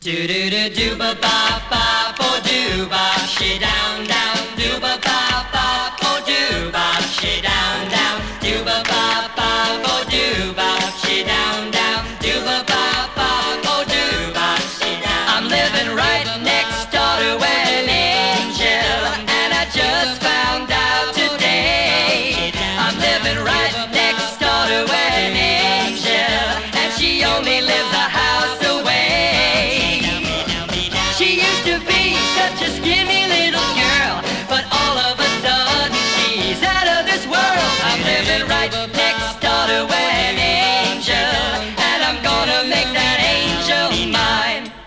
Do do do do ba ba ba bo do ba she down down do ba ba ba bo do ba she down down do ba ba ba bo do ba she down down do ba ba ba bo do ba she down. I'm living right next door to an angel, and I just found out today. I'm living right